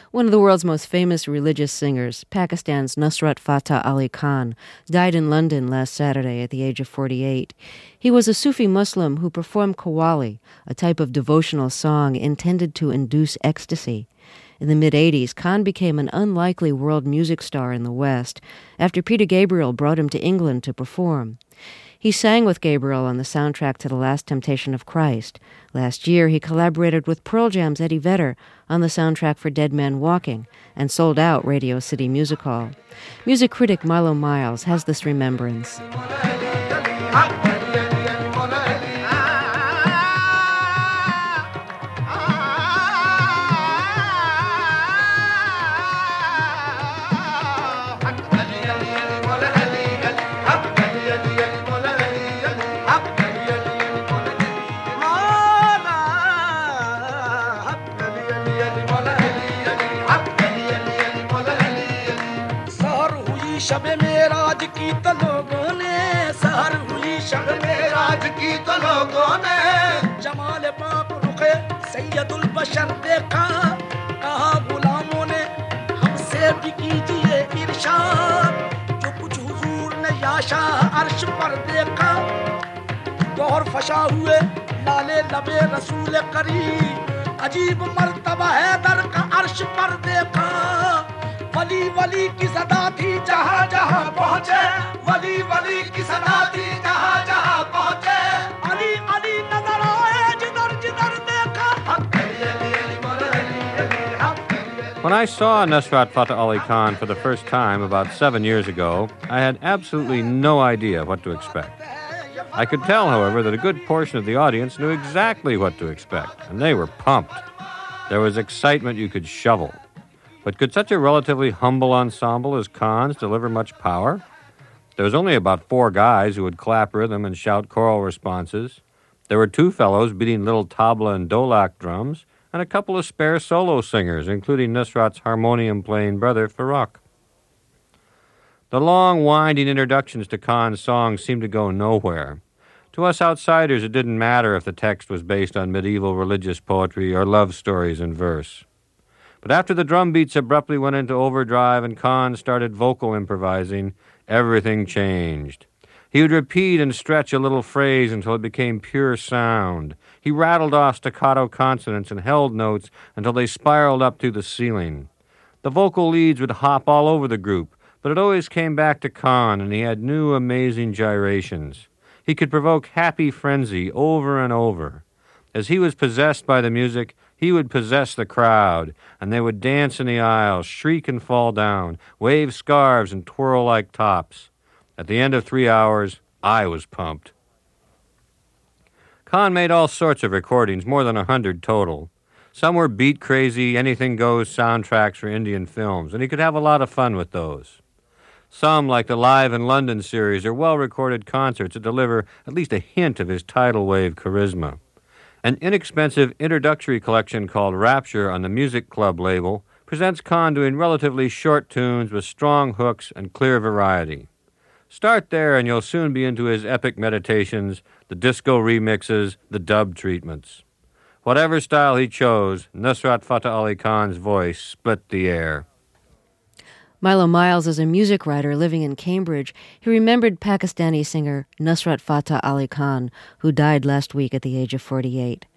One of the world's most famous religious singers, Pakistan's Nusrat Fateh Ali Khan, died in London last Saturday at the age of 48. He was a Sufi Muslim who performed qawwali, a type of devotional song intended to induce ecstasy. In the mid-'80s, Khan became an unlikely world music star in the West after Peter Gabriel brought him to England to perform. He sang with Gabriel on the soundtrack to The Last Temptation of Christ. Last year, he collaborated with Pearl Jam's Eddie Vedder on the soundtrack for Dead Man Walking and sold out Radio City Music Hall. Music critic Milo Miles has this remembrance. शब मेराज की तो लोगों ने सहर हुई शब मेराज की तो लोगों ने जमाल पाक रुखे सैयदुल बशर देखा कहा गुलामों ने हमसे भी कीजिए इरशाद जो कुछ हुजूर ने याशा अर्श पर देखा गौर फशा हुए लाले लबे रसूल करीम अजीब मर्तबा है दर का अर्श पर देखा वली वली की सदा थी जहां जहां पहुंचे वली वली की सदा थी जहां जहां पहुंचे अली अली नजर आए जिधर जिधर देखा। When I saw Nusrat Fateh Ali Khan for the first time about 7 years ago, I had absolutely no idea what to expect. I could tell, however, that a good portion of the audience knew exactly what to expect, and they were pumped. There was excitement you could shovel. But could such a relatively humble ensemble as Khan's deliver much power? There was only about 4 guys who would clap rhythm and shout choral responses. There were 2 fellows beating little tabla and dolak drums, and a couple of spare solo singers, including Nusrat's harmonium-playing brother, Farrokh. The long, winding introductions to Khan's songs seemed to go nowhere. To us outsiders, it didn't matter if the text was based on medieval religious poetry or love stories in verse. But after the drum beats abruptly went into overdrive and Khan started vocal improvising, everything changed. He would repeat and stretch a little phrase until it became pure sound. He rattled off staccato consonants and held notes until they spiraled up through the ceiling. The vocal leads would hop all over the group, but it always came back to Khan, and he had new amazing gyrations. He could provoke happy frenzy over and over. As he was possessed by the music, he would possess the crowd, and they would dance in the aisles, shriek and fall down, wave scarves and twirl like tops. At the end of 3 hours, I was pumped. Khan made all sorts of recordings, more than 100 total. Some were beat-crazy, anything-goes soundtracks for Indian films, and he could have a lot of fun with those. Some, like the Live in London series, are well-recorded concerts that deliver at least a hint of his tidal wave charisma. An inexpensive introductory collection called Rapture on the Music Club label presents Khan doing relatively short tunes with strong hooks and clear variety. Start there and you'll soon be into his epic meditations, the disco remixes, the dub treatments. Whatever style he chose, Nusrat Fateh Ali Khan's voice split the air. Milo Miles is a music writer living in Cambridge. He remembered Pakistani singer Nusrat Fateh Ali Khan, who died last week at the age of 48.